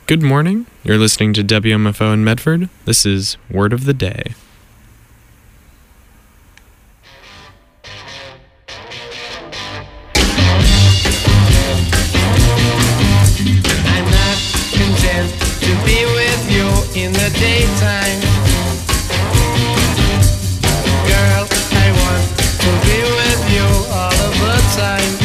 Good morning. You're listening to WMFO in Medford. This is Word of the Day. I'm not content to be with you in the daytime. Girl, I want to be with you all of the time.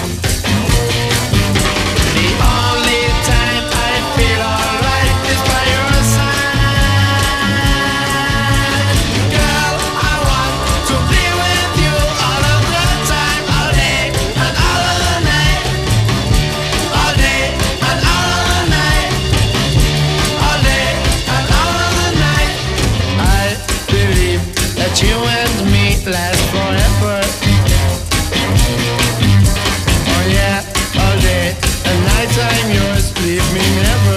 The only time I feel alright is by your side. Girl, I want to be with you all of the time, all day and all of the night. All day and all of the night. All day and all of the night. I believe that you and me last forever. Oh yeah, all day and night I'm yours, leave me never.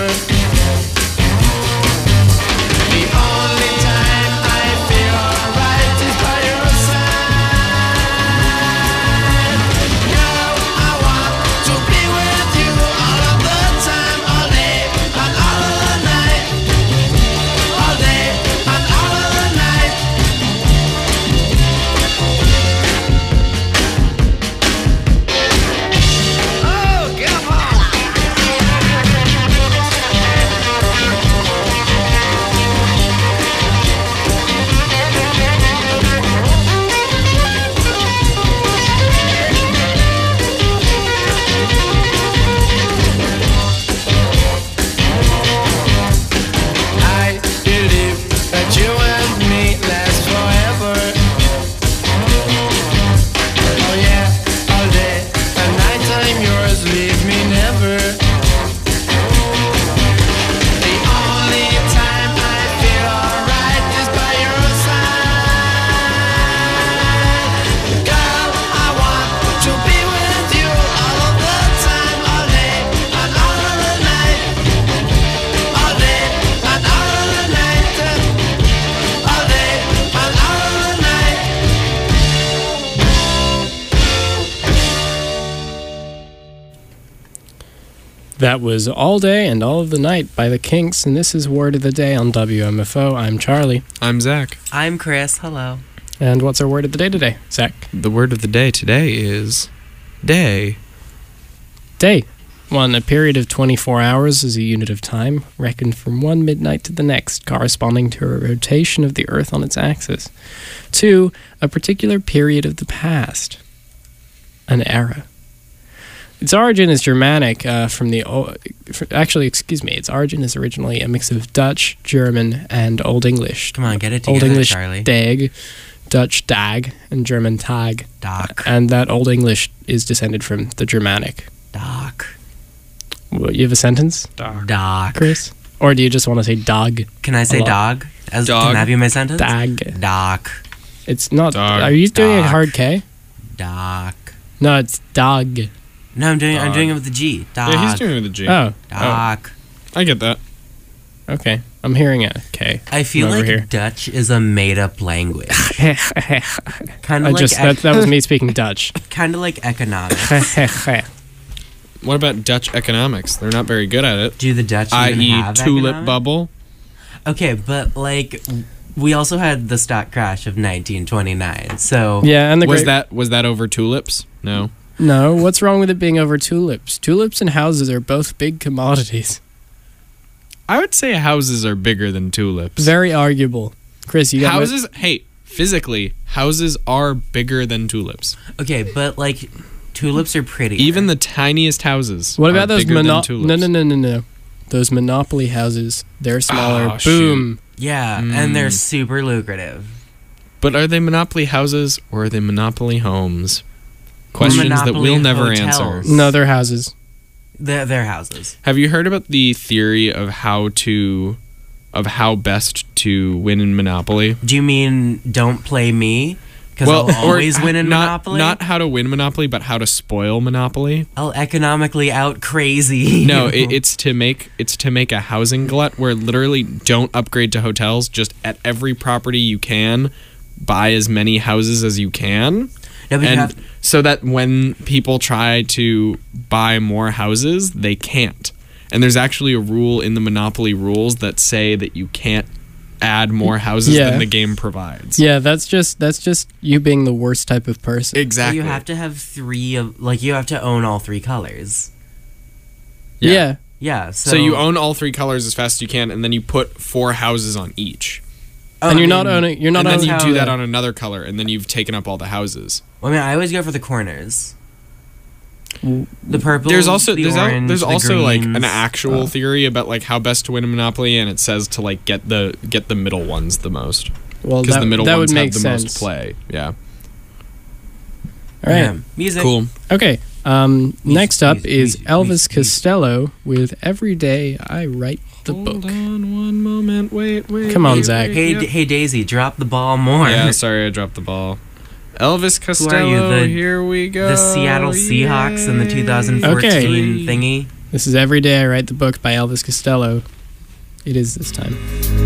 The only time I feel alright is by your side. Girl, I want to be with you all of the time, all day and all of the night. All day and all of the night. Oh, come on. I believe that you and me last forever. Oh yeah, all day and night I'm yours, leave me never. The only time I feel alright is by your side. Girl, I want to be with you all of the time, all day and all of the night. All day and all of the night. All day and all of the night. That was All Day and All of the Night by the Kinks, and this is Word of the Day on WMFO. I'm Charlie. I'm Zach. I'm Chris. Hello. And what's our word of the day today, Zach? The word of the day today is day. Day. One, a period of 24 hours is a unit of time, reckoned from one midnight to the next, corresponding to a rotation of the Earth on its axis. Two, a particular period of the past. An era. Its origin is Germanic its origin is originally a mix of Dutch, German, and Old English. Come on, get it Old together, English Charlie. dag, Dutch dag, and German tag. Doc. And that Old English is descended from the Germanic. Doc. What, you have a sentence, Doc. Chris? Or do you just want to say dog? Can I say A lot. dog? Can Dog. that be my sentence? Dag. Doc. It's not. Dog. Are you doing a Doc. hard K? Doc. No, it's dog. No, I'm doing Dog. it with the G. Doc. Yeah, he's doing it with a G. Oh, Doc. I get that. okay. I'm hearing a K. I feel Over like here. Dutch is a made-up language. I Kind of like just that was me speaking Dutch. kind of like economics. What about Dutch economics? They're not very good at it. Do the Dutch even I.e. have tulip economics? bubble. Okay, but like we also had the stock crash of 1929. So Yeah, and the Was great- that over tulips? No. No, what's wrong with it being over tulips? Tulips and houses are both big commodities. I would say houses are bigger than tulips. Very arguable. Chris, you got my- Houses, hey, physically, houses are bigger than tulips. okay, but like tulips are pretty. Even the tiniest houses. What are about those bigger than no, tulips. no. Those monopoly houses, they're smaller. Oh, shoot. Boom. Yeah, and they're super lucrative. But are they monopoly houses or are they monopoly homes? Questions that Monopoly we'll never hotels. answer. No, they're houses. Their houses. Have you heard about the theory of how best to win in Monopoly? Do you mean don't play me? Because I'll always win in Monopoly? Not how to win Monopoly, but how to spoil Monopoly. I'll economically out crazy. No, it's to make a housing glut where literally don't upgrade to hotels. Just at every property you can, buy as many houses as you can. No, but you And have- so that when people try to buy more houses, they can't. And there's actually a rule in the Monopoly rules that say that you can't add more houses Yeah. than the game provides. Yeah, that's just you being the worst type of person. Exactly. You have to have three of, like, you have to own all three colors. Yeah. Yeah, So you own all three colors as fast as you can, and then you put 4 houses on each. Oh, And I you're not mean- owning. You're not And then owning. you how do that the- on another color, and then you've taken up all the houses. Well, I mean, I always go for the corners. The purple. There's also the there's, orange, there's the also like an greens. actual theory about like how best to win a Monopoly, and it says to like get the middle ones the most, Well, because that, the middle that ones would have make the sense. most play. Yeah. All right. Yeah. Music. Cool. Okay. Next up is music, Elvis music. Costello with "Every Day I Write the Hold Book." on one moment. Wait. Come on, wait, Zach. wait, Hey, yep. hey, Daisy, drop the ball more. Yeah, sorry, I dropped the ball. Elvis Who are you? Costello, The- here we go. The Seattle Seahawks in the 2014 Okay. thingy. This is "Every Day I Write the Book" by Elvis Costello. It is this time.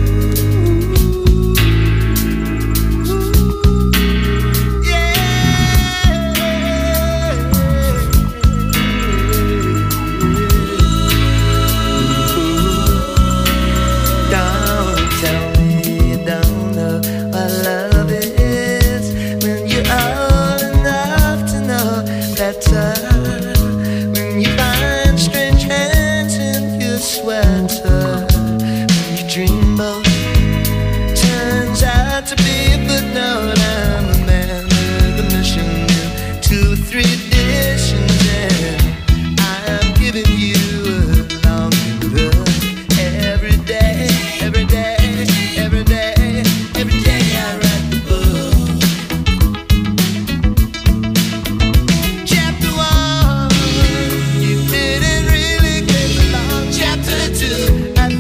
Don't tell me you don't know what love is when you're old enough to know better. When you find strange hands in your sweater, when your dreamboat turns out to be a footnote. I'm a man with a mission in 2 or 3 editions, and I'm giving you a long look. Every day, every day, every day, every day I write the book. Chapter 1, you didn't really get along. Chapter 2, I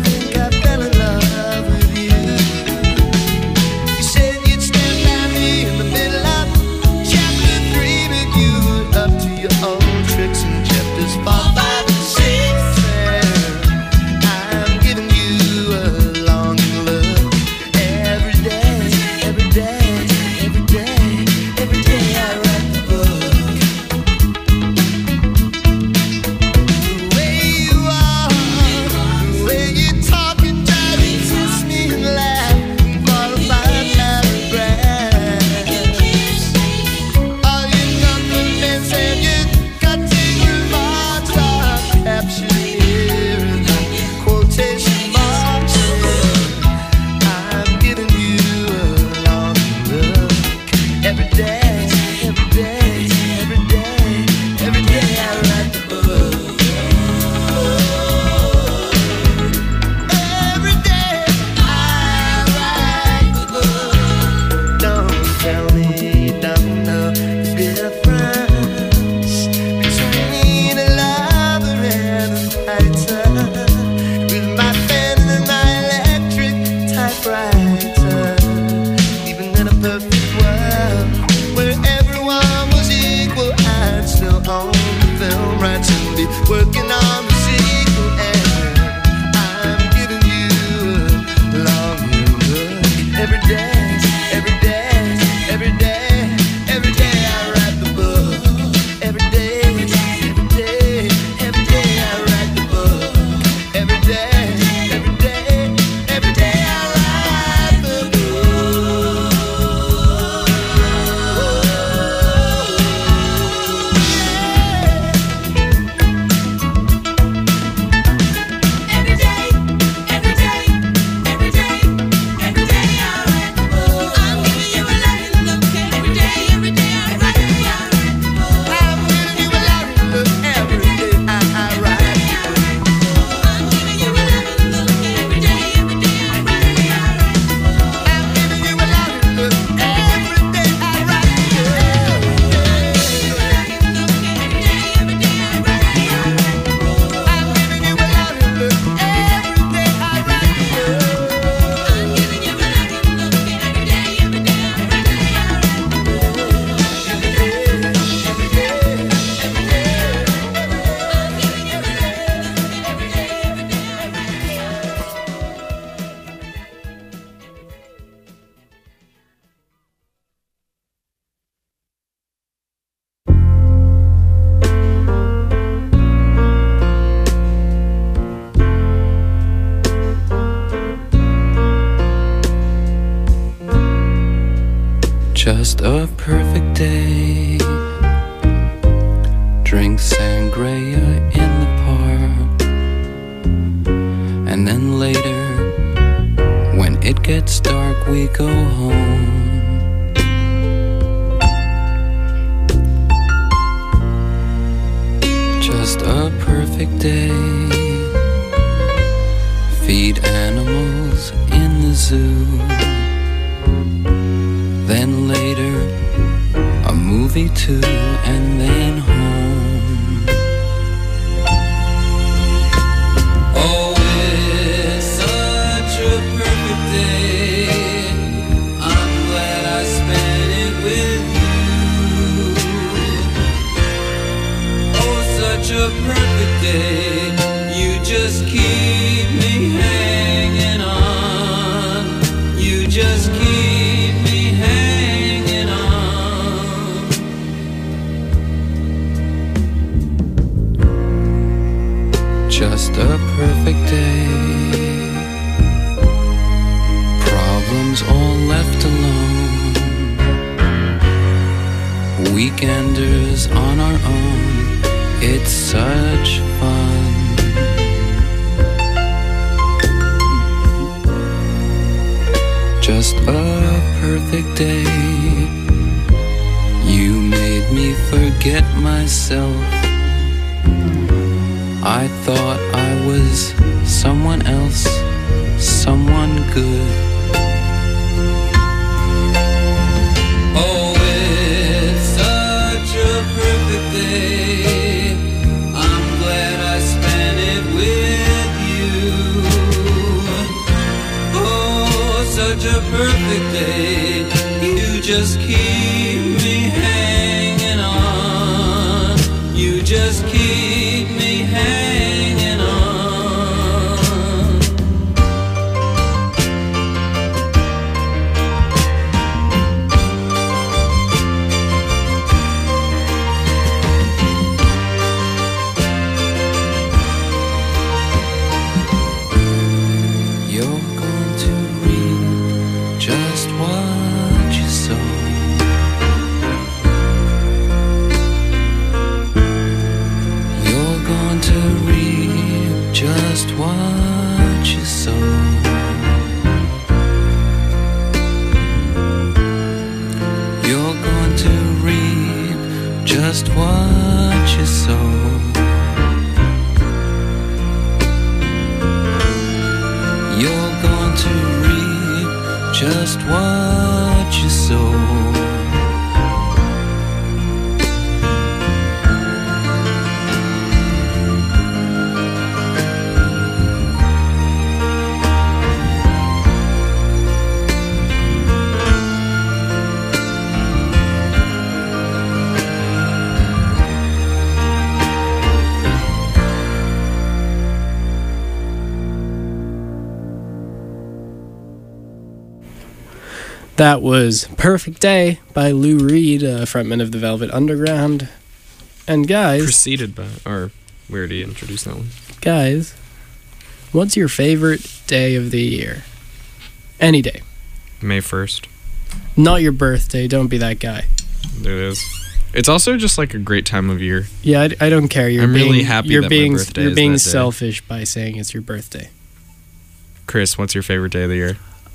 Just a perfect day. Drink sangria in the park. And then later, when it gets dark, we go home. Just a perfect day. Feed animals in the zoo. Then later, a movie too, and then home. Oh, it's such a perfect day. I'm glad I spent it with you. Oh, such a perfect day. You just keep me hanging on. You just keep me hanging on. Just a perfect day. Problems all left alone. Weekenders on our own. It's such fun. Just a perfect day. You made me forget myself. I thought I was someone else, someone good. Oh, it's such a perfect day. I'm glad I spent it with you. Oh, such a perfect day. You just keep me hanging on. You just keep me hanging on. You're going to reap just what you sow. You're going to reap just what you sow. You're going to reap just what you sow. You're going to reap just what you sow. That was Perfect Day by Lou Reed, frontman of the Velvet Underground. And guys, Preceded by, or we already introduced that one. guys, what's your favorite day of the year? Any day. May 1st. Not your birthday, don't be that guy. It is. It's also just like a great time of year. Yeah, I don't care. You're I'm being, really happy you're that my being, birthday You're is being that day. selfish by saying it's your birthday. Chris, what's your favorite day of the year?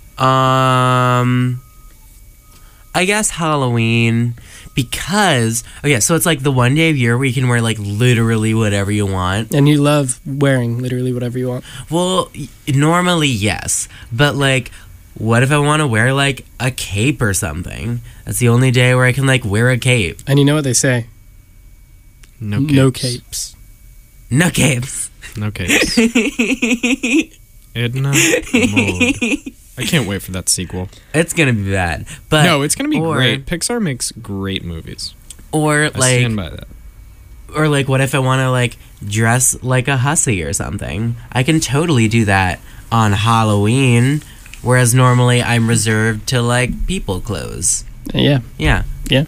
I guess Halloween, because okay, so it's like the one day of year where you can wear like literally whatever you want. And you love wearing literally whatever you want. Well, normally yes, but like, what if I want to wear like a cape or something? That's the only day where I can like wear a cape. And you know what they say? No capes. No capes. No capes. No capes. Edna Mode. I can't wait for that sequel. It's gonna be bad, but No, it's gonna be or- great. Pixar makes great movies. Or I like, stand by that. or like, what if I want to like dress like a hussy or something? I can totally do that on Halloween, whereas normally I'm reserved to like people clothes. Yeah. Yeah. Yeah.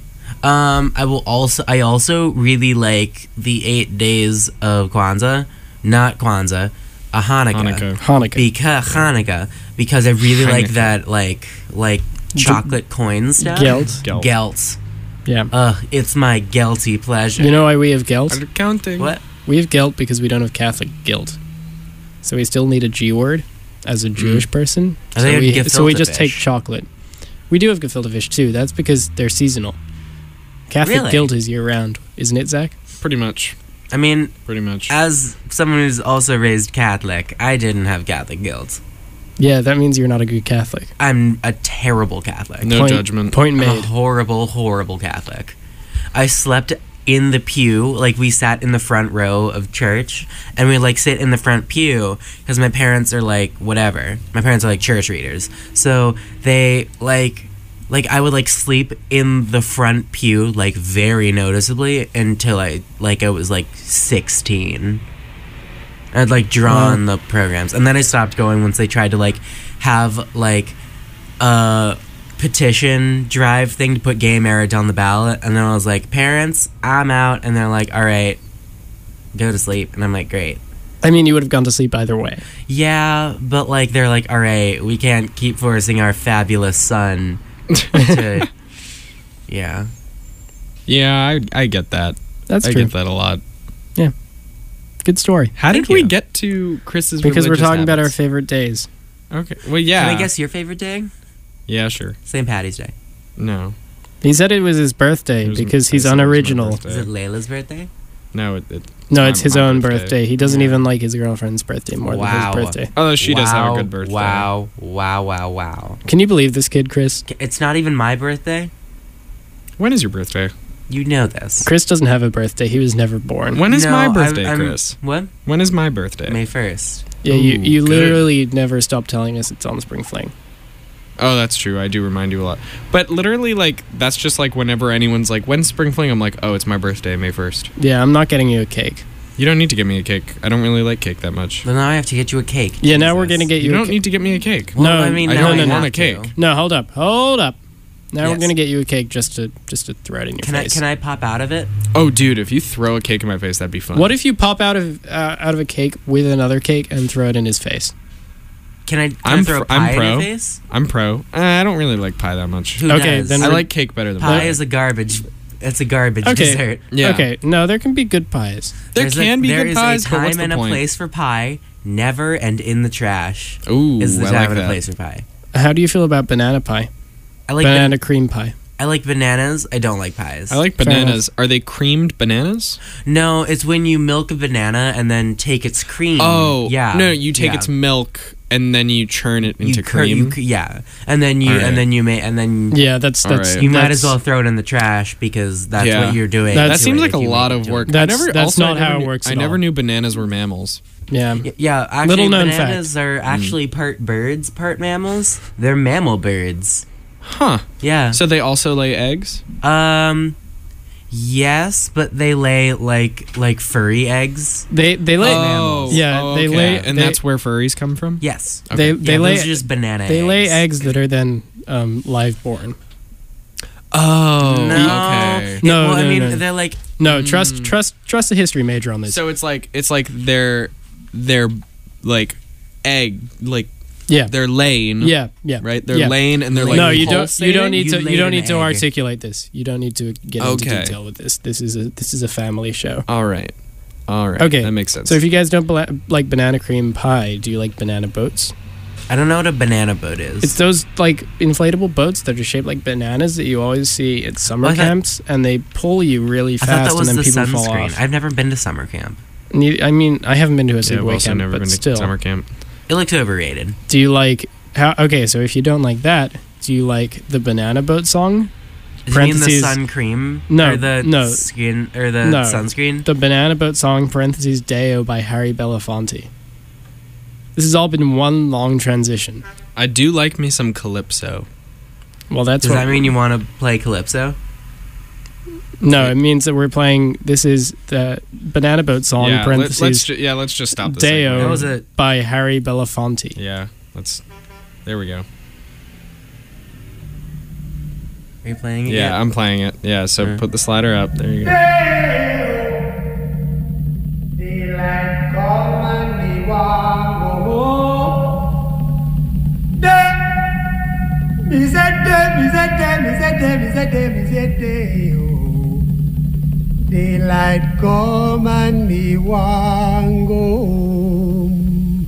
I also really like the 8 days of Kwanzaa, not Kwanzaa, Hanukkah. Hanukkah. Hanukkah. Hanukkah, because I really like Hanukkah. that like chocolate coin stuff. Gelt. Gelt. Yeah. It's my guilty pleasure. You know why we have gelt? Are counting. What? We have gelt because we don't have Catholic guilt. So we still need a G word as a Jewish person. I think we have So we gefilte just take fish. chocolate. We do have gefilte fish too. That's because they're seasonal. Catholic Really? guilt is year round, isn't it, Zach? Pretty much. I mean, Pretty much. as someone who's also raised Catholic, I didn't have Catholic guilt. Yeah, that means you're not a good Catholic. I'm a terrible Catholic. No Point- judgment. Point I'm a made. horrible, horrible Catholic. I slept in the pew, like we sat in the front row of church, and we like sit in the front pew because my parents are like whatever. My parents are like church readers, so they like I would like sleep in the front pew like very noticeably until I was like 16. I'd like drawn the programs, and then I stopped going once they tried to like have like a petition drive thing to put gay marriage on the ballot, and then I was like, parents, I'm out, and they're like, all right, go to sleep, and I'm like, great. I mean, you would have gone to sleep either way. Yeah, but like they're like, all right, we can't keep forcing our fabulous son to yeah. Yeah, I get that. That's I true. get that a lot. Good story. How Thank did we you. get to Chris's Because we're religious talking about our habits? favorite days. Okay. Well, yeah. Can I guess your favorite day? Yeah, sure. St. Patty's Day. No. He said it was his birthday It was- because I he's said it was my unoriginal. birthday. Is it Layla's birthday? No, No, it's my- his my own birthday. birthday. He doesn't even like his girlfriend's birthday more Wow. than his birthday. Although she does have a Wow, good birthday. Wow, wow, wow, wow. Can you believe this kid, Chris? It's not even my birthday. When is your birthday? You know this. Chris doesn't have a birthday. He was never born. When is No, my I'm- birthday, I'm- Chris? What? When is my birthday? May 1st. Yeah, Ooh, you good. literally never stop telling us it's on Spring Fling. Oh, that's true. I do remind you a lot. But literally, like, that's just like whenever anyone's like, when's Spring Fling? I'm like, oh, it's my birthday, May 1st. Yeah, I'm not getting you a cake. You don't need to get me a cake. I don't really like cake that much. Well, now I have to get you a cake. Yeah, now we're Jesus. gonna get You you. don't need to get me a cake. Well, No, I mean, I now don't I want have a cake. to. No, hold up. Now we're Yes. gonna get you a cake just to throw it in your Can face. I pop out of it? Oh, dude, if you throw a cake in my face, that'd be fun. What if you pop out of a cake with another cake and throw it in his face? Can I I'm throw a I'm pie in pro. your face? I'm pro. I don't really like pie that much. Who Okay, does? then I we're- like cake better than pie pie. is a garbage. It's a garbage Okay. dessert. Yeah. Okay, no, there can be good pies. There There's can be there good is pies, a but what's time the and a point? place for pie. Never and in the trash Ooh, is the I time like and a that. place for pie. How do you feel about banana pie? I like Banana cream pie. I like bananas. I don't like pies. I like Fair bananas. Are they creamed bananas? No, it's when you milk a banana and then take its cream. Oh, yeah. No, you take yeah. its milk and then you churn it into You cur- cream. yeah, and then you All right. and then you may and then Yeah, that's All that's right. you might that's- as well throw it in the trash because that's Yeah. what you're doing. That that to seems it like if a you lot make it of to work. it. That's- I never, that's also, not I never how it knew- works I at never all. knew bananas were mammals. Yeah. Yeah, actually, Little known bananas are actually part birds, part mammals. They're mammal birds. Huh. Yeah. So they also lay eggs? Yes, but they lay like furry eggs. They lay mammals. Yeah, oh, they okay. lay And they- that's where furries come from? Yes. they Okay. they Yeah, lay those are just banana they eggs. lay eggs that are then live born. Oh, No. okay. No, well, I no, mean, no. they're like No, trust the history major on this. So it's like they're like egg, like yeah. they're laying. Yeah. Right? They're Yeah. laying and they're like No, you don't pulsating? need to You you don't laid need an to egg. articulate this. You don't need to get into Okay. detail with this. This is a family show. All right. Okay. That makes sense. So if you guys don't like banana cream pie, do you like banana boats? I don't know what a banana boat is. It's those like inflatable boats that are shaped like bananas that you always see at summer I thought- camps, and they pull you really I thought fast, that and was then the people fall sunscreen. off. I've never been to summer camp. I mean, I haven't been to a yeah, I've sleepaway also camp, never but been to still, summer camp. It looks overrated. do you like how? Okay, so if you don't like that, do you like the banana boat song? Do you mean the Parentheses- sun cream? No, or the no. skin or the No. sunscreen? The banana boat song parentheses Deo by Harry Belafonte. This has all been one long transition. I do like me some calypso. Well, that's Does what. that mean you want to play calypso? No, it means that we're playing. This is the banana boat song Yeah, parentheses let's just stop this. Deo segment. That was a by Harry Belafonte. Yeah, there we go. Are you playing it? Yeah, yet? I'm playing it. Yeah, so Yeah. put the slider up. There you go. Daylight come and me want go home. Me said oh. Daylight come and me want go home.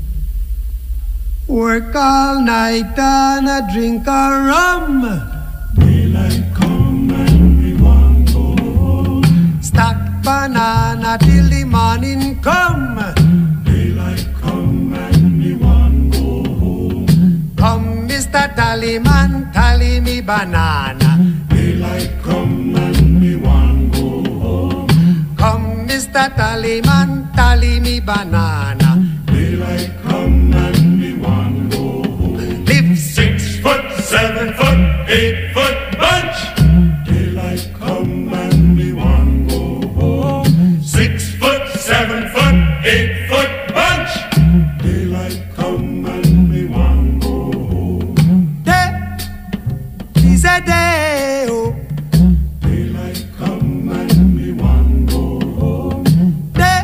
Work all night and a drink a rum. Daylight come and me want go home. Stack banana till the morning come. Daylight come and me want go home. Come, Mr. Tallyman, tally me banana. Daylight come and me want go home. Come, Mr. Tallyman, tally me banana. Daylight come and me want go home. Live 6 foot, 7 foot, 8 foot bunch. Daylight come and me want go home. 6 foot, 7 foot, 8 foot bunch. Daylight come and me want go home. Day is a day, oh. Daylight come and me want go home. Day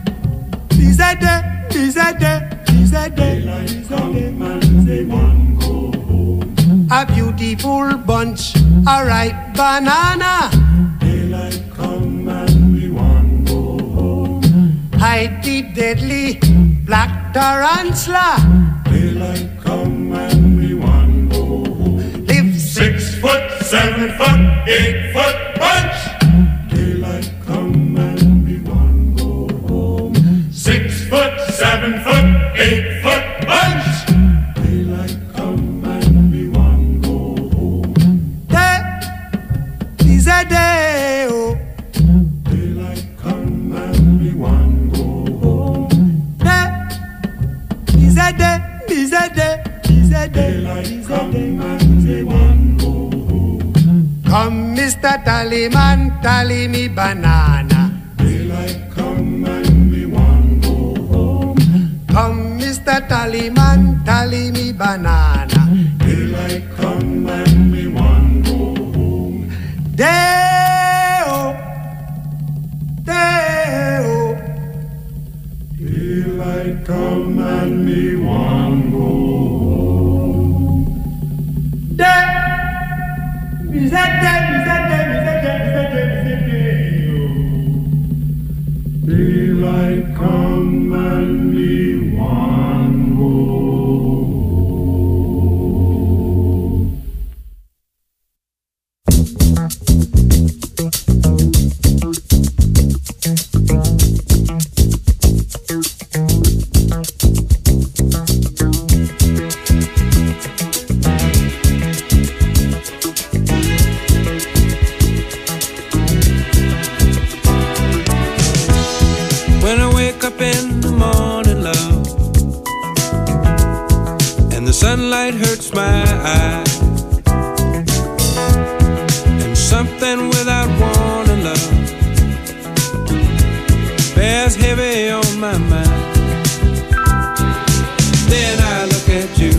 is a day, is a day, is a day. Daylight come and me want go home. A beautiful bunch, a ripe banana. Daylight come and me want go home. Hide the deadly black tarantula. Daylight come and me want go home. Live 6 foot, 7 foot, 8 foot bunch. Daylight come and me want go home. 6 foot, 7 foot, 8 foot bunch. Daylight come and me want go home. Day is a day, oh. Daylight come and me want go home. Day is a day, is a day, is a day. Daylight come and me want go home. Come, Mr. Tallyman, tally me banana. Daylight come and me want go home. Come, Mr. Tallyman, tally me banana. Daylight come and me want go home. Day-o, day-o. Daylight come and me want go home. Day, is a day, is a day, is a day, is a day, is a day-o. Daylight come and me want go home. When I wake up in the morning, love, and the sunlight hurts my eyes, and something without warning, love, bears heavy on my mind. Then I look at you,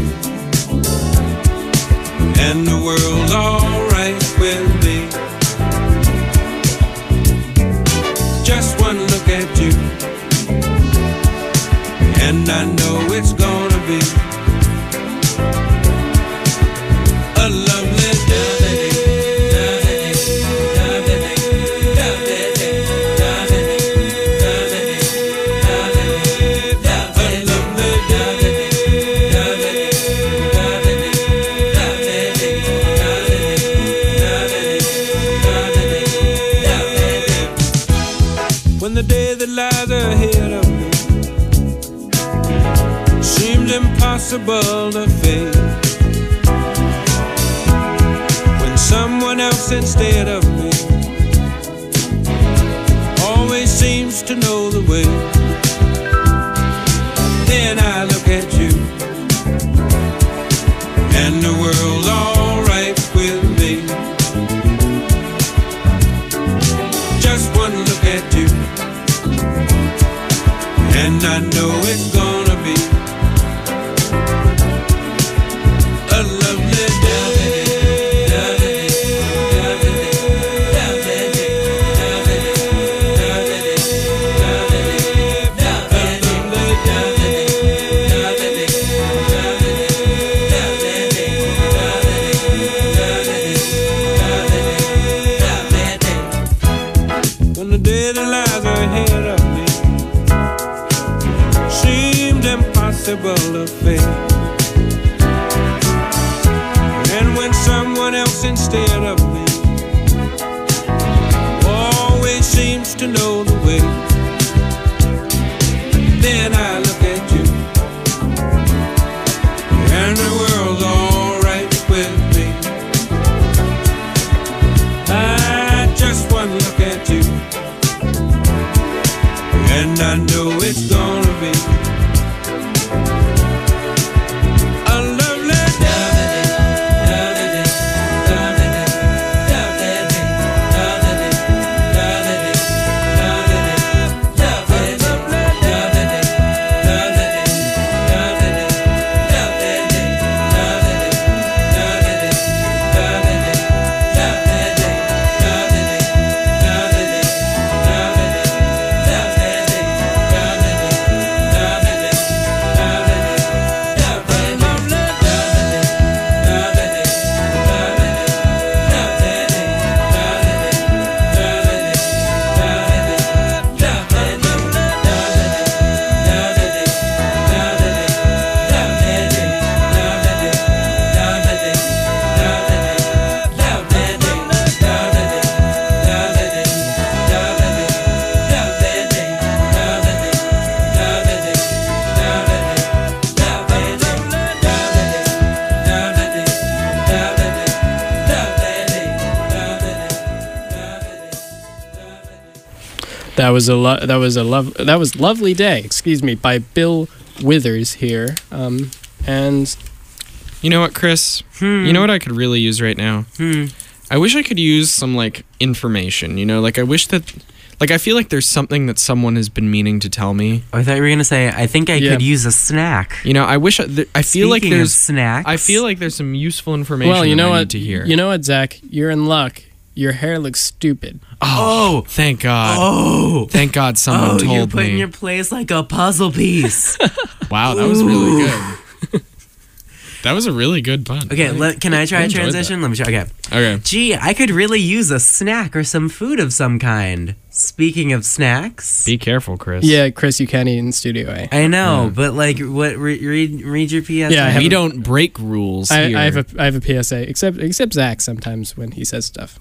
and the world's alright with me. Just one look at you, and I know it's gonna be a lovely day. When the day that lies ahead of me seems impossible to face, when someone else instead of me always seems to know the way, then I look at you, and the world's alright with me. Just one look at you, and I know it's gonna be a lovely day. unpredictable affair. And when someone else instead of me always seems to know the way, then I look at you and the world's alright with me. I just one look at you and I know it's gonna be a lovely day. That was Lovely Day, excuse me, by Bill Withers here. And You know what, Chris? You know what I could really use right now? I wish I could use some, like, information, you know? Like, I wish that... Like, I feel like there's something that someone has been meaning to tell me. I thought you were going to say, I think I could use a snack. You know, I wish... I feel like Speaking there's... of snacks. I feel like there's some useful information well, you know that I what? need to hear. You know what, Zach? You're in luck. Your hair looks stupid. Oh, thank God. Oh! Thank God someone you're told put in me. your place like a puzzle piece. Wow, that was really good. That was a really good pun. Okay, can I try a enjoyed transition? Let me try. Okay. Okay. Gee, I could really use a snack or some food of some kind. Speaking of snacks. Be careful, Chris. Yeah, Chris, you can't eat in Studio A. I know, but like, what? Read your PSA. Yeah, I have We a- don't break rules here. I have a PSA, except Zach sometimes when he says stuff.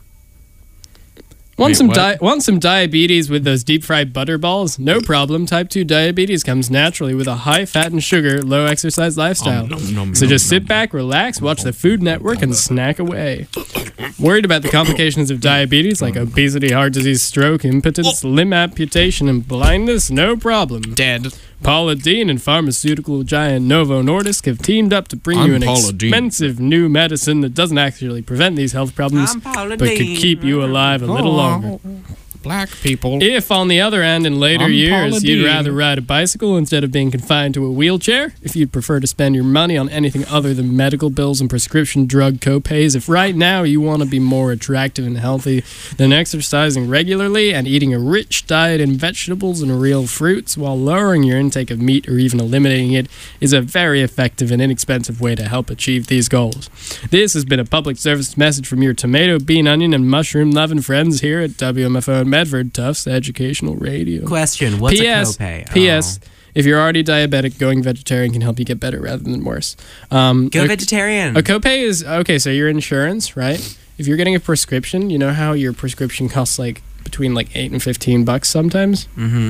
Want Wait, some diabetes with those deep fried butter balls? No problem. Type 2 diabetes comes naturally with a high fat and sugar, low exercise lifestyle. So just sit back, relax, watch the Food Network, and snack away. Worried about the complications of diabetes like obesity, heart disease, stroke, impotence, limb amputation, and blindness? No problem. Dead. Paula Deen and pharmaceutical giant Novo Nordisk have teamed up to bring I'm you an Paula Deen. expensive new medicine that doesn't actually prevent these health problems, I'm Paula but could Deen. keep you alive a little longer. Black people. If, on the other hand, in later I'm years, Paula you'd Deen. rather ride a bicycle instead of being confined to a wheelchair, if you'd prefer to spend your money on anything other than medical bills and prescription drug copays, if right now you want to be more attractive and healthy, then exercising regularly and eating a rich diet in vegetables and real fruits while lowering your intake of meat or even eliminating it is a very effective and inexpensive way to help achieve these goals. This has been a public service message from your tomato, bean, onion, and mushroom-loving friends here at WMFO in Medford, Tufts Educational Radio. Question: what's P.S. a copay? P.S. If you're already diabetic, going vegetarian can help you get better rather than worse. Go a- vegetarian. A copay is okay. So your insurance, right? If you're getting a prescription, you know how your prescription costs like between like $8 and $15 sometimes.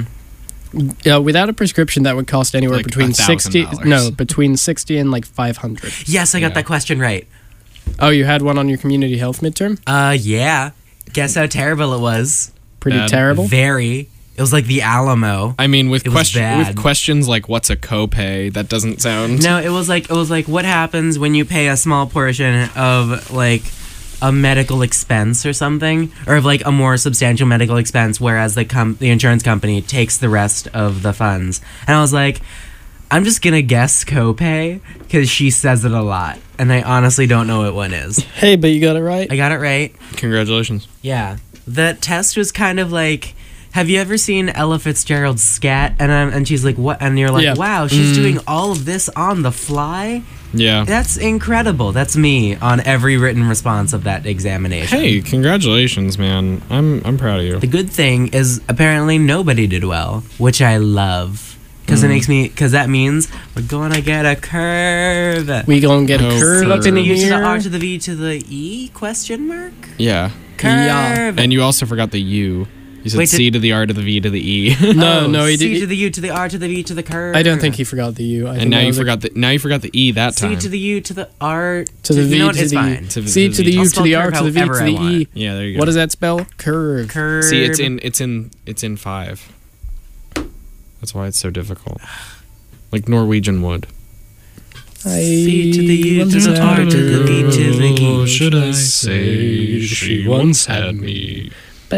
Mm-hmm. Without a prescription, that would cost anywhere Like between $1,000. between 60 and like 500. Yes, I got that question right. Oh, you had one on your community health midterm? Yeah. Guess how terrible it was. Pretty Bad. terrible. Very. It was like the Alamo. I mean, with It was bad. with questions like "What's a copay?" That doesn't sound. No, it was like what happens when you pay a small portion of like a medical expense or something, or of like a more substantial medical expense, whereas the insurance company takes the rest of the funds. And I was like, I'm just gonna guess copay because she says it a lot, and I honestly don't know what one is. Hey, but you got it right. I got it right. Congratulations. Yeah, the test was kind of like. Have you ever seen Ella Fitzgerald's scat? And she's like, what? And you're like, Yeah. wow, she's doing all of this on the fly? Yeah. That's incredible. That's me on every written response of that examination. Hey, congratulations, man. I'm proud of you. The good thing is apparently nobody did well, which I love. Because because that means we're gonna get a curve. We gonna get a Oh, curve C up to in the U to the here. R to the V to the E question mark? Yeah. Curve. And you also forgot the U. You said Wait, C to the R to the V to the E. No, he C did. to the U to the R to the V to the curve. I don't think he forgot the U. I think And now that you was a- forgot the E that C time. to the U to the R to the V you know what? to It's the fine. E. To the C V. to the I'll U to spell the curve R to the V to however I the want. E. Yeah, there you go. What does that spell? Curve. Curve. See, it's in 5. That's why it's so difficult. Like Norwegian wood. C to the U to the R to the V to the E. Should I say she once had me?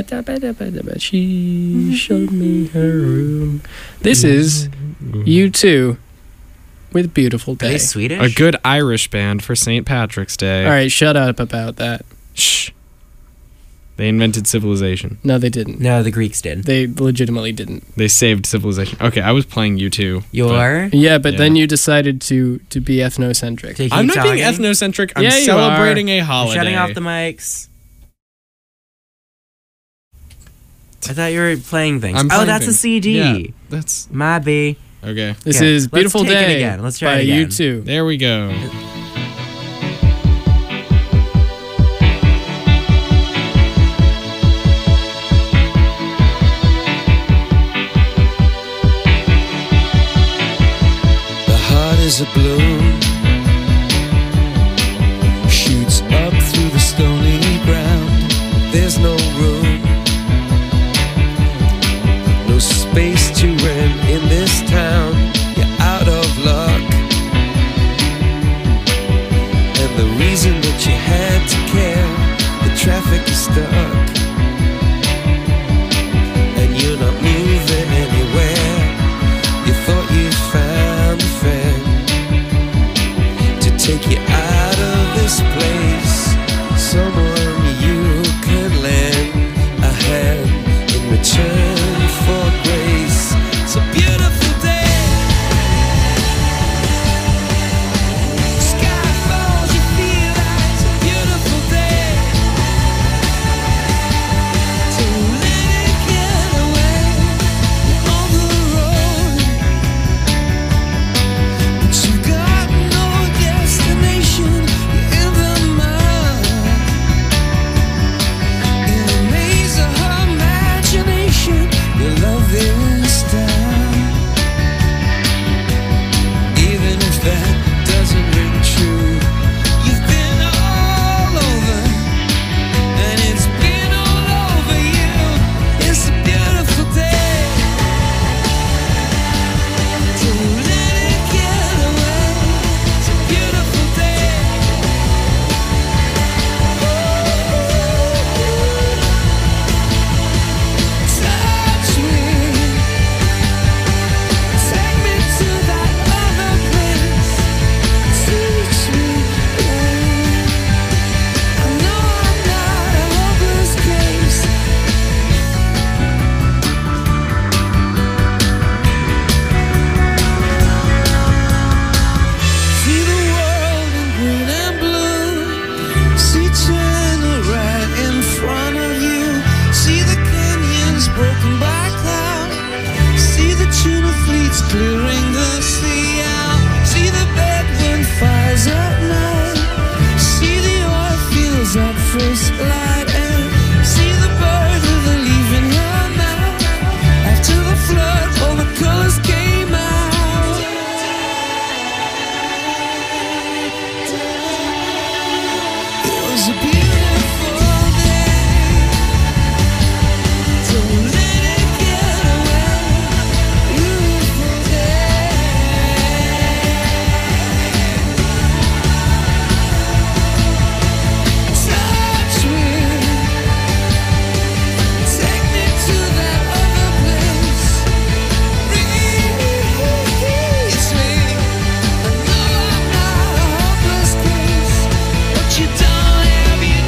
She showed me her room. This is U2 with Beautiful Are they Day. Swedish? A good Irish band for St. Patrick's Day. All right, shut up about that. Shh. They invented civilization. No, they didn't. No, the Greeks did. They legitimately didn't. They saved civilization. Okay, I was playing U2. Your Yeah, but then Yeah. you decided to be ethnocentric. to keep I'm not talking. being ethnocentric. I'm Yeah, you celebrating a I'm holiday. shutting off the mics. I thought you were playing things. I'm Oh, playing that's a things. CD. Yeah, that's My B. okay. This Okay, is let's Beautiful take it Day again. Let's try by it again. U2. There we go. The heart is a balloon, shoots up through the stony ground. There's no room, no space to rent in this town. You're out of luck, and the reason that you had to care, the traffic is stuck, and you're not moving anywhere. You thought you found a friend to take you out of this place, someone you could lend a hand in return for grace. It's a beautiful day. Sky falls, you feel like it's a beautiful day. So let it get away on the road. But you've got no destination. You're in the mud, in the maze of her imagination. Your love is down. Even if that doesn't ring true, you've been all over, and it's been all over you. It's a beautiful day. So let it get away. It's a beautiful day. Touch me, take me to that other place. Teach me, I know I'm not a hopeless case. See the world in green and blue. See China right in front of you. See the canyons broken by cloud. See the tuna fleets clearing the sea out. See the bedroom fires at night. See the oil fields at first light. And see the bird with a leaf in her mouth. After the flood, all the colors came out. It was a beautiful day. So let it get away. Beautiful day. Touch me, take me to that other place. Release me. I know I'm not a hopeless case, but you don't have you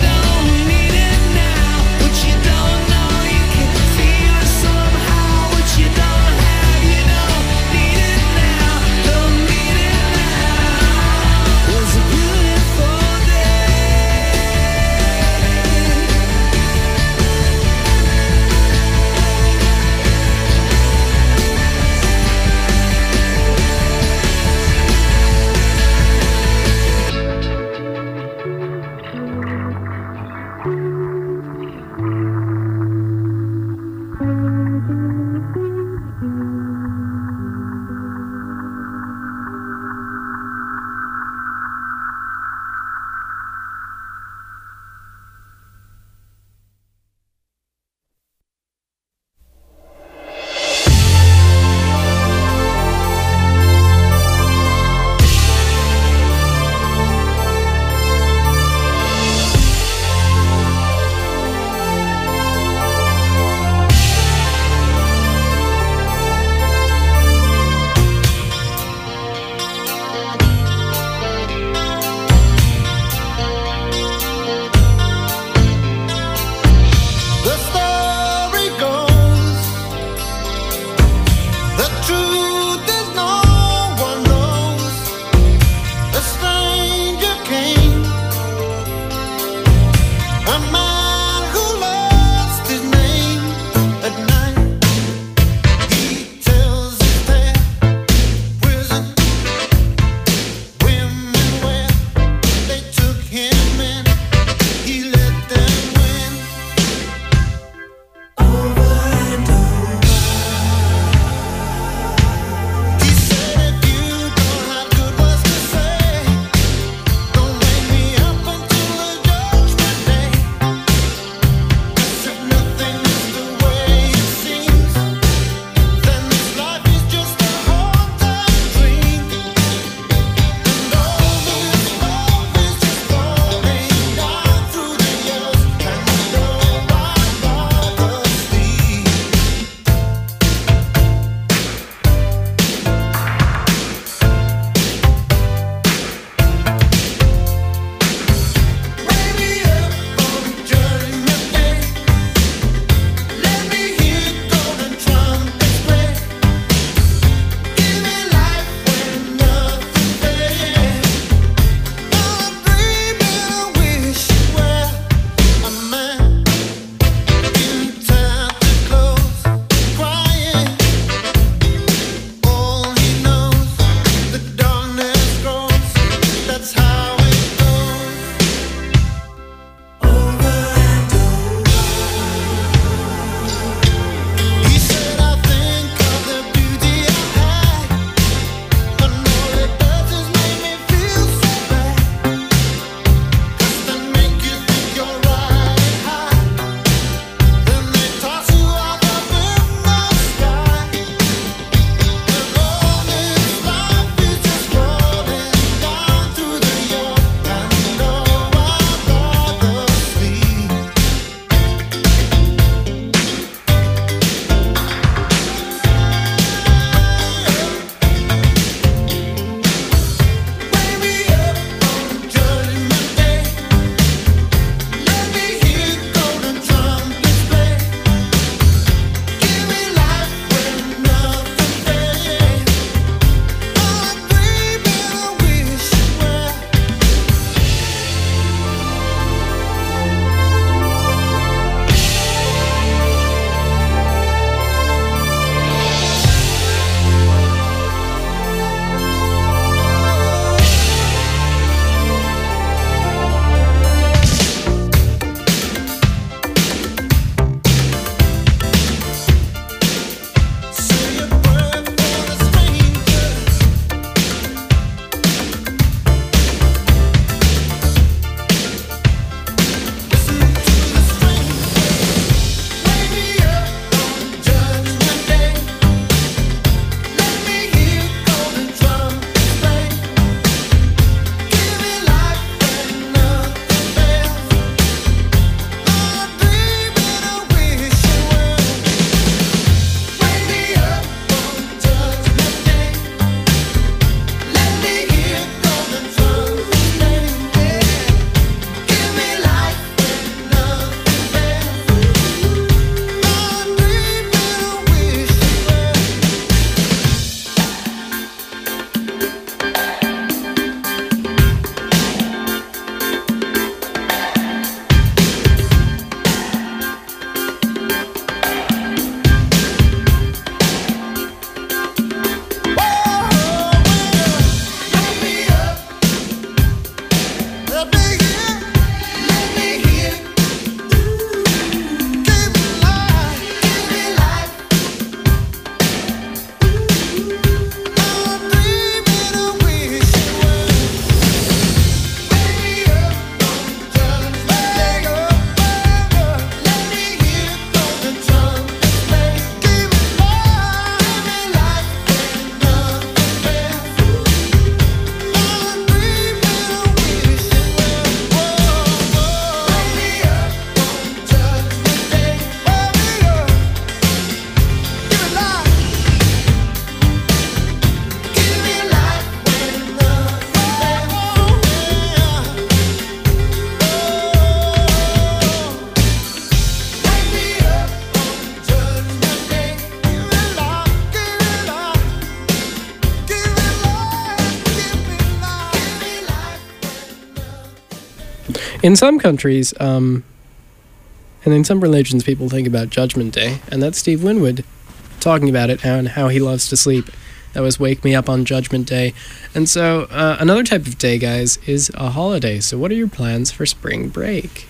In some countries, and in some religions, people think about Judgment Day, and that's Steve Winwood talking about it and how he loves to sleep. That was Wake Me Up on Judgment Day. And so, another type of day, guys, is a holiday. So what are your plans for spring break?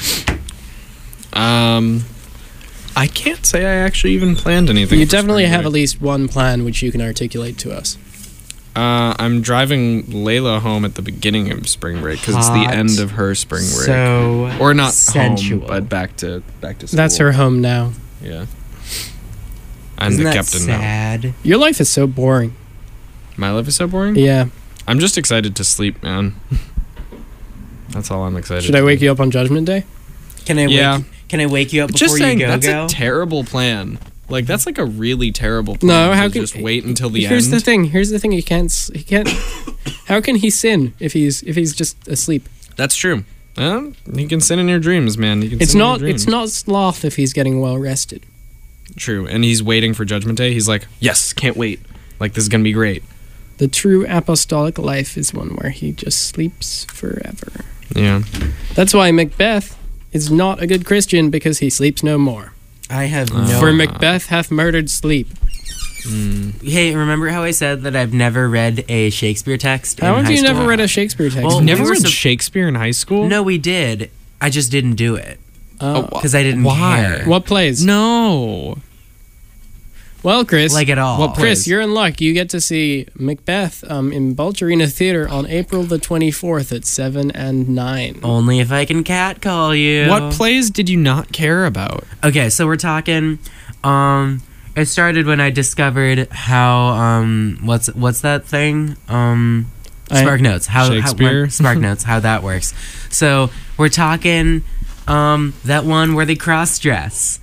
I can't say I actually even planned anything. You for definitely spring have break. at least one plan which you can articulate to us. I'm driving Layla home at the beginning of spring break because it's the Hot. end of her spring break. So Or not sensual. home, but back to school. That's her home now. Yeah. I'm Isn't the that captain now. sad? Your life is so boring. My life is so boring. Yeah. I'm just excited to sleep, man. That's all I'm excited. Should I wake you up on Judgment Day? Can I Yeah. wake you up Just before saying, you that's go? a terrible plan. Like that's like a really terrible plan. No, how to can just wait until the Here's end? the thing. Here's the thing. He can't. How can he sin if he's just asleep? That's true. You can sin in your dreams, man. You can It's sin not. In your dreams. It's not sloth if he's getting well rested. True. And he's waiting for Judgment Day. He's like, yes, can't wait. Like this is gonna be great. The true apostolic life is one where he just sleeps forever. Yeah. That's why Macbeth is not a good Christian, because he sleeps no more. I have For Macbeth hath murdered sleep. Hey, remember how I said that I've never read a Shakespeare text? How in have high you school? never read a Shakespeare text? Well, Never we were read sup- Shakespeare in high school? No, we did. I just didn't do it Oh. because I didn't Why? care. What plays? No. Well, Chris. Like at all. What Chris, plays? you're in luck. You get to see Macbeth in Bulgarina Theatre on April the 24th at 7 and 9. Only if I can catcall you. What plays did you not care about? Okay, so we're talking. It started when I discovered how what's that thing? Spark Notes. Shakespeare? Spark Notes. How that works. So we're talking that one where they cross dress.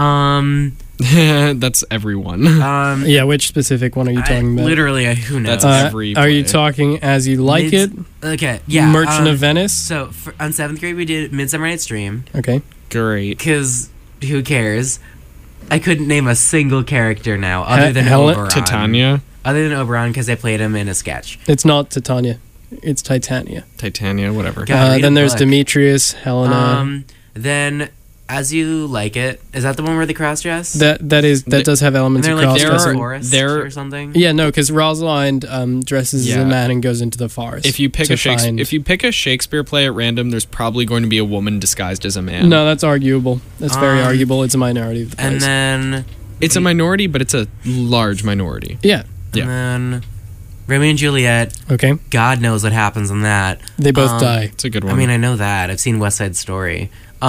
That's everyone. Yeah, which specific one are you talking about? Literally, who knows? That's every Are you play. talking As You Like Mids- It? Okay, yeah. Merchant of Venice? So on 7th grade, we did Midsummer Night's Dream Okay. Great. because who cares? I couldn't name a single character now other than Helen- Oberon. Titania. Other than Oberon, because I played him in a sketch. It's not Titania. It's Titania. Titania, whatever. God. read a Then there's book. Demetrius, Helena. Then As You Like It. Is that the one where they cross dress? that the- does have and elements they're of like cross there dressing. forest there- or something. Yeah, no, because Rosalind dresses as Yeah. a man and goes into the forest. If you pick to a Shakespeare, find- if you pick a Shakespeare play at random, there's probably going to be a woman disguised as a man. No, that's arguable. That's very arguable. It's a minority of the And plays. then It's a minority, but it's a large minority. Yeah. Yeah. and then Romeo and Juliet. Okay. God knows what happens in that. They both die. It's a good one. I mean, I know that. I've seen West Side Story.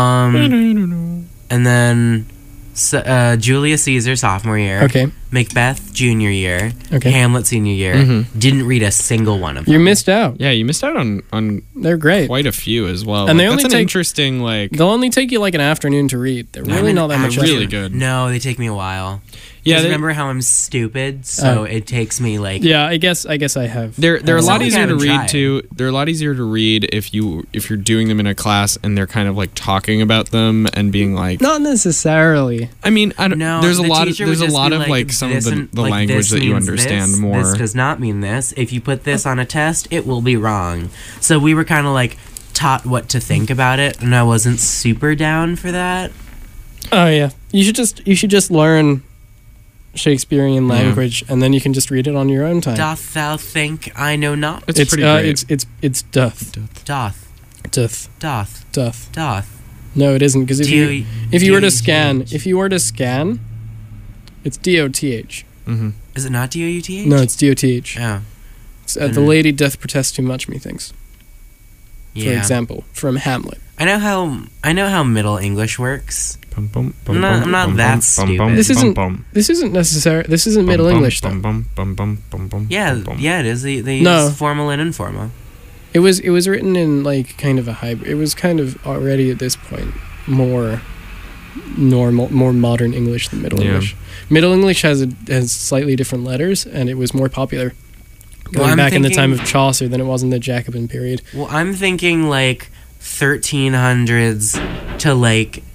And then Julius Caesar sophomore year. Okay. Macbeth junior year. Okay. Hamlet senior year. Mhm. Didn't read a single one of them. You missed out. yeah, you missed out on They're great. quite a few as well. And they Like, only that's an take- interesting like. They'll only take you like an afternoon to read. They're really I'm not that an much. average- really effort. good. No, they take me a while. Yeah, Just they- remember how I'm stupid, so Oh. it takes me like Yeah, I guess I have. They're a It's lot not like I easier to haven't read tried. too. They're a lot easier to read if you're doing them in a class and they're kind of like talking about them and being like. Not necessarily. I mean, I don't. No, there's a the lot of teacher would there's a just lot be of like some of this the and- like, language this that you means understand this, more. This does not mean this. If you put this on a test, it will be wrong. So we were kind of like taught what to think about it, and I wasn't super down for that. Oh yeah. You should just learn Shakespearean language, and then you can just read it on your own time. Doth thou think I know not? It's pretty great. It's doth. Doth. Doth. Doth. Doth. Doth. No, it isn't, because if you were to scan, D-O-U-T-H. it's DOTH. Mm-hmm. Is it not D-O-U-T-H? No, it's DOTH. Oh. It's, the lady doth protest too much, methinks. For Yeah. example, from Hamlet. I know how Middle English works. Bum, bum, bum, I'm not- bum, I'm not bum, that bum, stupid. bum, This bum, isn't- bum, This isn't necessary. This isn't Middle bum, English, bum, though. bum, bum, bum, bum, bum, Yeah, bum, bum. yeah, it is. They No. use formal and informal. It was written in like kind of a hybrid. It was kind of already at this point more normal, more modern English than Middle Yeah. English. Middle English has slightly different letters, and it was more popular Well, going I'm back in the time thinking- of Chaucer than it was in the Jacobin period. Well, I'm thinking like 1300s to like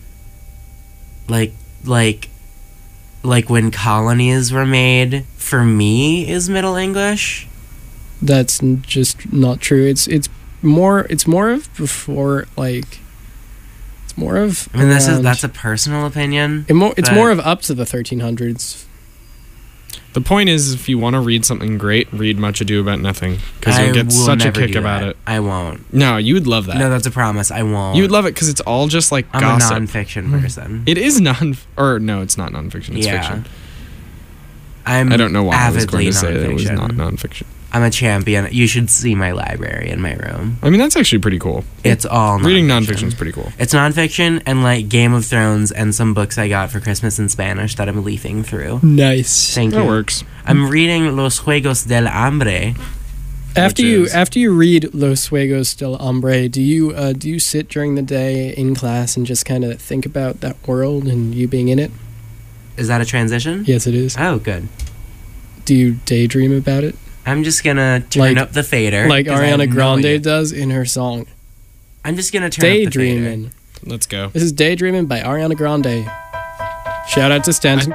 when colonies were made. For me, is Middle English. That's just not true. It's more of before like. It's more of. I mean, around- that's a personal opinion. It's but- more of up to the 1300s. The point is, if you want to read something great, read Much Ado About Nothing, because I you'll get will such a never kick do about that. it. I won't. No, you would love that. No, that's a promise. I won't. You would love it because it's all just like I'm gossip. a nonfiction person. It is or no, it's not nonfiction. It's Yeah. fiction. I'm I don't know why I was going avidly to say that it was nonfiction. not nonfiction. I'm a champion. You should see my library in my room. I mean, that's actually pretty cool. It's all Reading nonfiction. nonfiction is pretty cool. It's nonfiction and like Game of Thrones and some books I got for Christmas in Spanish that I'm leafing through. Nice. Thank That you. works. I'm reading Los Juegos del Hambre. After Which you is- read Los Juegos del Hambre, do you sit during the day in class and just kind of think about that world and you being in it? Is that a transition? Yes, it is. Oh, good. Do you daydream about it, I'm just gonna turn Like- up the fader. like 'cause I have Ariana no Grande idea. does in her song I'm just gonna turn up the fader. "Daydreaming"? Let's go. This is "Daydreaming" by Ariana Grande. Shout out to Stanton.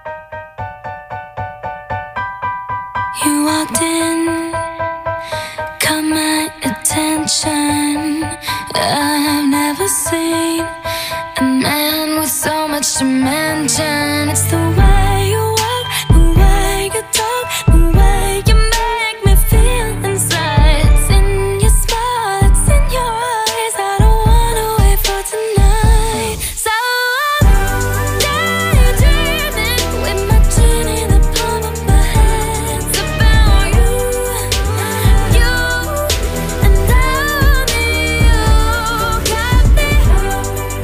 You walked in, caught my attention. I've never seen a man with so much dimension. It's the way you walk, the way you talk, the way you make me feel inside. It's in your smile, it's in your eyes. I don't wanna wait for tonight. So I'm daydreaming with my chin in the palm of my hands about you, and only you got me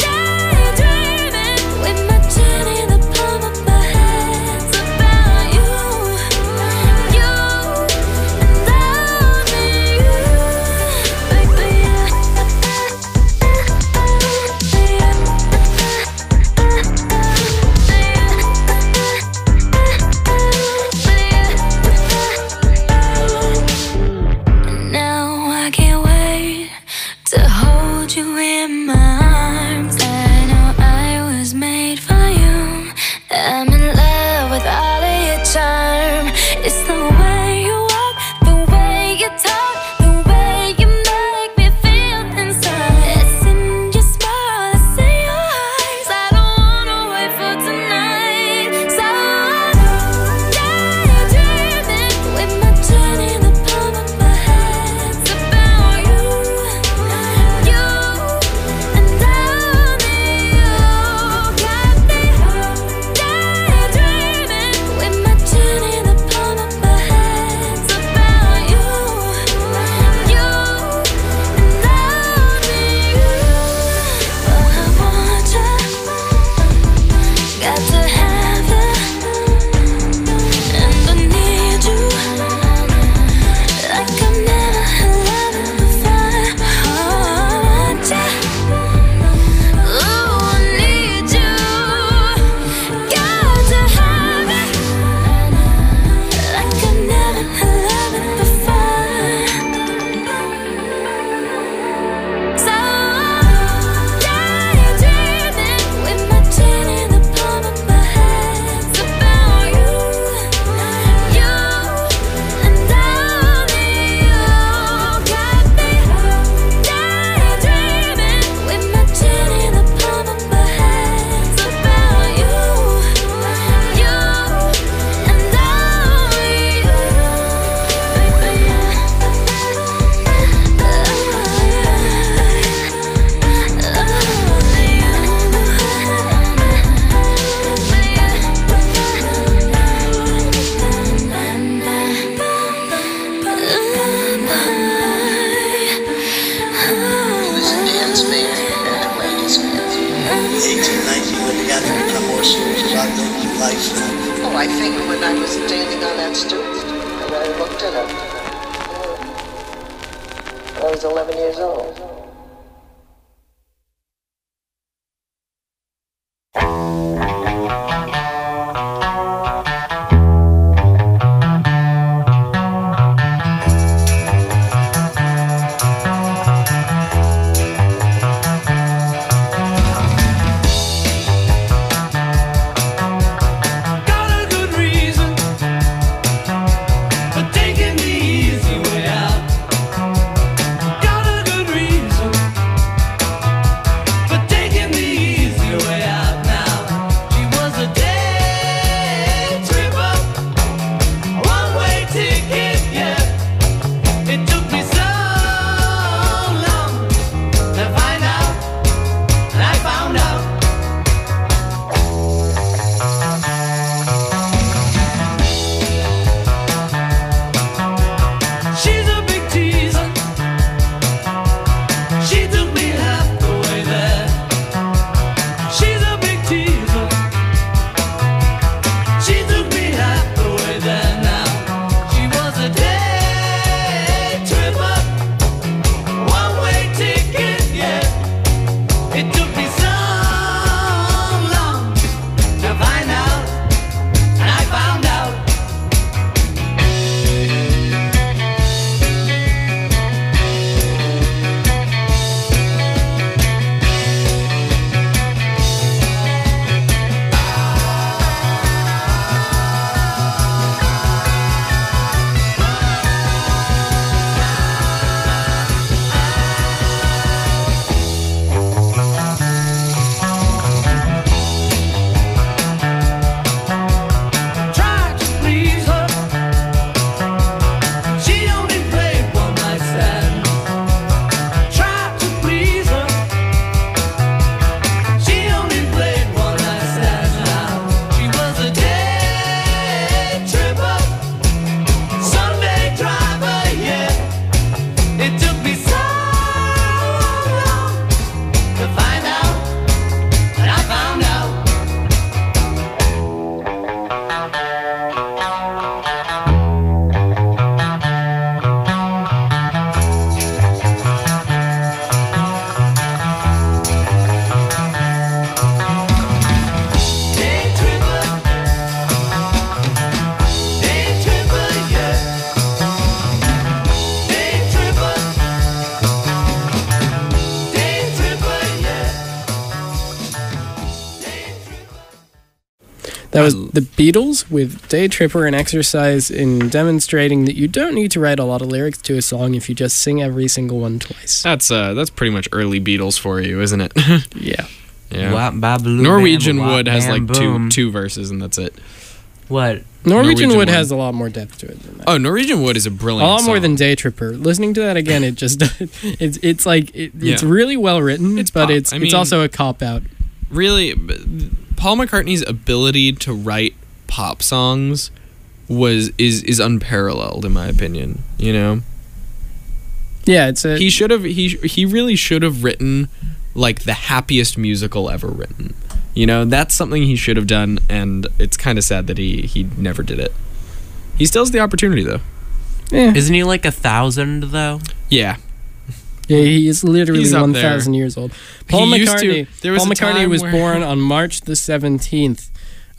was 11 years old. Got a good reason for taking the easy way out. Got a good reason for taking the easy way out now. She was a day tripper, one-way ticket, yeah. It took me so long to find out, and I found out. She's a big teaser. She took me half the way there. She's a big teaser. She took me half the way there now. She was a day tripper, one-way ticket, yeah. It took me so long to find out, and I found out. Tried to please her. She only played one night stand. Tried to please her. She only played one night stand. Now she was a day tripper, Sunday driver, yeah. It took me so long to find out, and I found out. Day tripper, yeah. Day tripper, yeah. That was the Beatles with Day Tripper, an exercise in demonstrating that you don't need to write a lot of lyrics to a song if you just sing every single one twice. That's pretty much early Beatles for you, isn't it? Yeah. Yeah. Wap, babaloo, Norwegian bam, Wood wap, has bam, like boom. two verses and that's it. What? Norwegian Wood Wood. has a lot more depth to it than that. Oh, Norwegian Wood is a A brilliant lot more song. than Day Tripper. Listening to that again, it just it's like it's Yeah. really well written, It's but pop. it's I mean- also a cop out. Really, Paul McCartney's ability to write pop songs is unparalleled in my opinion. You know, Yeah, it's a he really should have written like the happiest musical ever written. You know, that's something he should have done, and it's kind of sad that he never did it. He still has the opportunity though. yeah. Isn't he like 1,000 though? Yeah, Yeah, he is literally He's up 1,000 there. years old. Paul He used to- McCartney. there was Paul a McCartney time was where- born on March the 17th,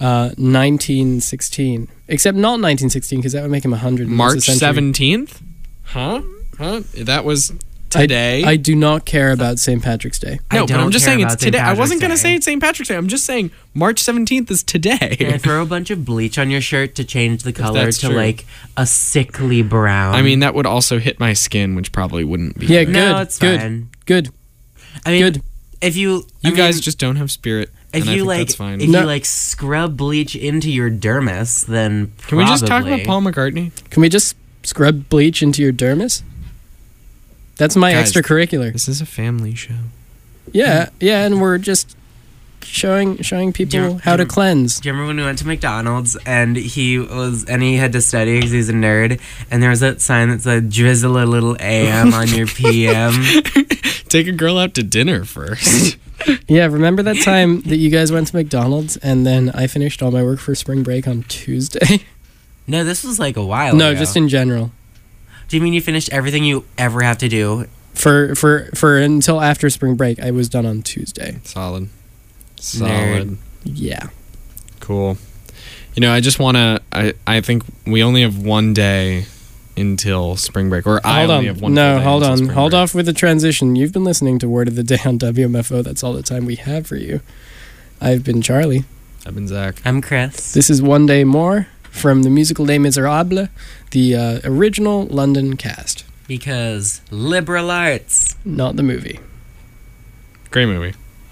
1916. Except not 1916, because that would make him 100. March 17th. Huh? That was today. I do not care about St. Patrick's Day. No, I but don't I'm just care saying it's about St. today. I wasn't Patrick's gonna Day. say it's St. Patrick's Day. I'm just saying March 17th is Can I today. throw a bunch of bleach on your shirt to change the color that's to true. like a sickly brown? I mean, that would also hit my skin, which probably wouldn't be. Yeah, good. good. no, it's good. fine. Good. I mean, Good. if you You guys just don't have spirit. if and I you think like that's fine. if No. you like scrub bleach into your dermis, then Can we just talk about probably- Paul McCartney? Can we just scrub bleach into your dermis? That's my Guys, extracurricular. This is a family show. Yeah, yeah, and we're just showing people you- how do to you- cleanse. Do you remember when we went to McDonald's and he had to study because he's a nerd, and there was that sign that said "Drizzle a little AM on your PM." Take a girl out to dinner first. Yeah, remember that time that you guys went to McDonald's and then I finished all my work for spring break on Tuesday? No, this was like a while No, ago. just in general. Do you mean you finished everything you ever have to do For until after spring break, I was done on Tuesday. Solid. Nerd. Yeah. Cool. You know, I just want to. I think we only have one day until spring break, or I Hold only on. have one. No, full day hold until on. spring Hold break. off with the transition. You've been listening to Word of the Day on WMFO. That's all the time we have for you. I've been Charlie. I've been Zach. I'm Chris. This is One Day More from the musical Les Miserables, the original London cast, Because liberal arts. not the movie. Great movie.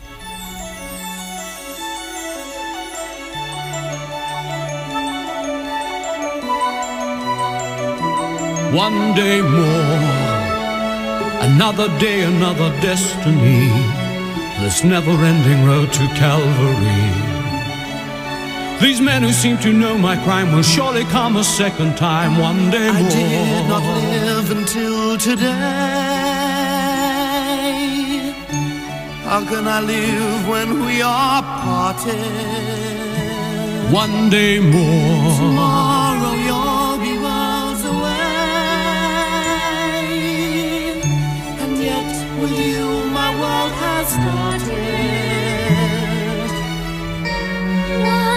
One day more, another day, another destiny. This never-ending road to Calvary. These men who seem to know my crime will surely come a second time. One day more. I did not live until today. How can I live when we are parted? One day more. Tomorrow you'll be worlds away, and yet with you my world has started.